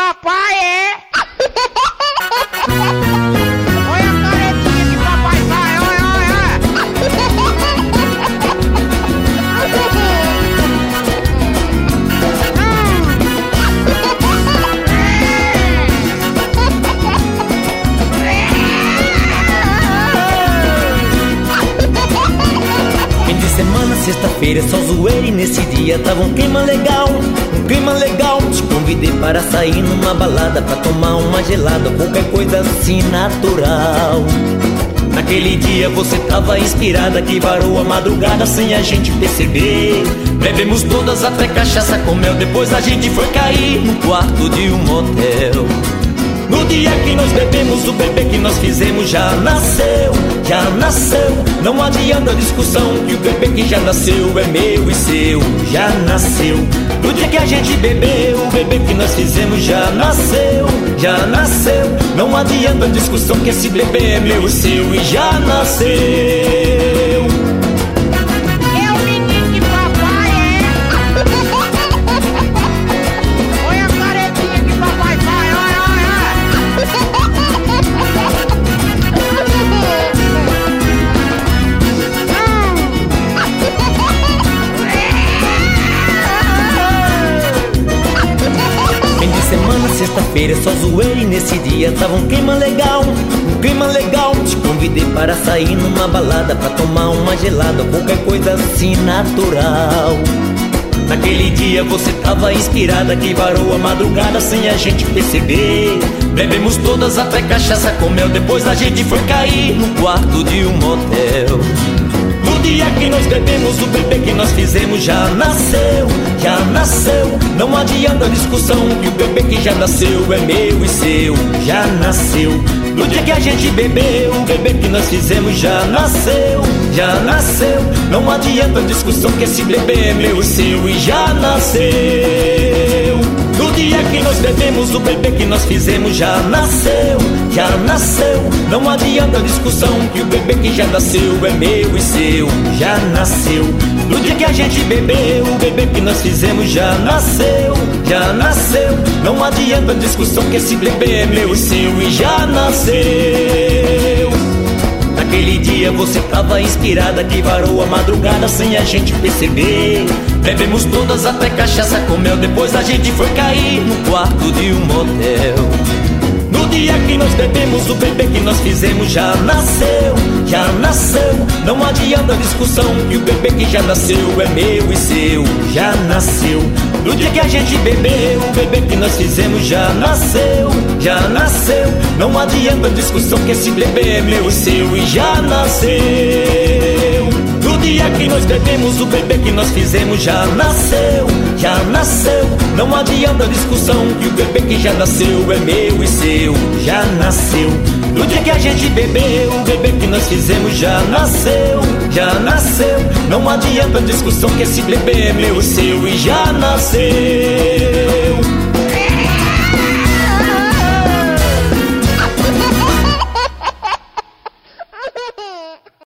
papai, é? Olha a caretinha que papai faz, olha, Fim de semana, sexta-feira, só zoeira e nesse dia tava um clima legal, te convidei para sair numa balada, pra tomar uma gelada, qualquer coisa assim natural. Naquele dia você tava inspirada, que varou a madrugada sem a gente perceber. Bebemos todas até cachaça com mel, depois a gente foi cair no quarto de um motel. No dia que nós bebemos, o bebê que nós fizemos já nasceu, já nasceu. Não adianta discussão, que o bebê que já nasceu é meu e seu, já nasceu. No dia que a gente bebeu, o bebê que nós fizemos já nasceu, já nasceu. Não adianta discussão, que esse bebê é meu e seu e já nasceu. Sexta-feira, só zoeira e nesse dia tava um clima legal, te convidei para sair numa balada, pra tomar uma gelada, qualquer coisa assim natural. Naquele dia você tava inspirada, que varou a madrugada sem a gente perceber. Bebemos todas até cachaça com mel, depois a gente foi cair no quarto de um motel. No dia que nós bebemos, o bebê que nós fizemos já nasceu, já nasceu. Não adianta discussão, que o bebê que já nasceu é meu e seu, já nasceu. No dia que a gente bebeu, o bebê que nós fizemos já nasceu, já nasceu. Não adianta discussão, que esse bebê é meu e seu e já nasceu. No dia que nós bebemos, o bebê que nós fizemos já nasceu, já nasceu. Não adianta discussão, que o bebê que já nasceu é meu e seu, já nasceu. No dia que a gente bebeu, o bebê que nós fizemos já nasceu, já nasceu. Não adianta discussão, que esse bebê é meu e seu e já nasceu. Naquele dia você tava inspirada, que varou a madrugada sem a gente perceber. Bebemos todas até cachaça com mel, depois a gente foi cair no quarto de um motel. No dia que nós bebemos, o bebê que nós fizemos já nasceu, já nasceu. Não adianta discussão, que o bebê que já nasceu é meu e seu, já nasceu. No dia que a gente bebeu, o bebê que nós fizemos já nasceu, já nasceu. Não adianta discussão, que esse bebê é meu e seu e já nasceu. No dia que nós bebemos, o bebê que nós fizemos já nasceu, já nasceu. Não adianta discussão, que o bebê que já nasceu é meu e seu, já nasceu. No dia que a gente bebeu, o bebê que nós fizemos já nasceu, já nasceu. Não adianta discussão, que esse bebê é meu e seu e já nasceu.